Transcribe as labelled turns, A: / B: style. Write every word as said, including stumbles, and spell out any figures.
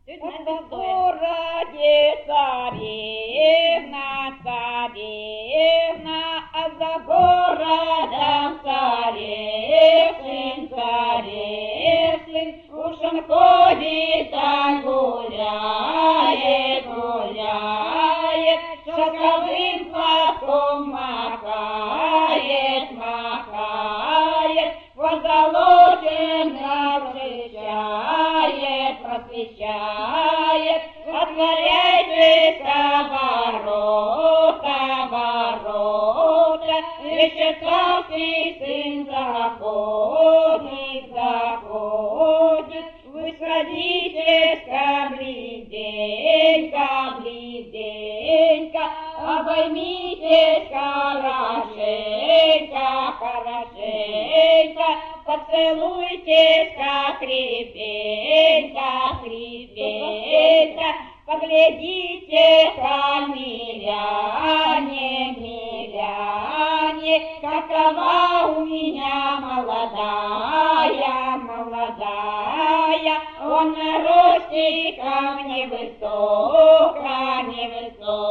A: В городе царевна, царевна, а за городом царевчин, царевчин, уж он ходит, да гуляет, гуляет, шаговым платком махает, махает, позолоченным встречает, просвещает, отворяйтесь ворота, ворота, еще царский сын заходит, заходит, вы садитесь, близенько, близенько, обоймитесь хорошенько, хорошенько, поцелуйтесь крепенько, крепенько, поглядите, миляне, миляне, какова у меня молодая, молодая, он ростиком невысоко, невысоко.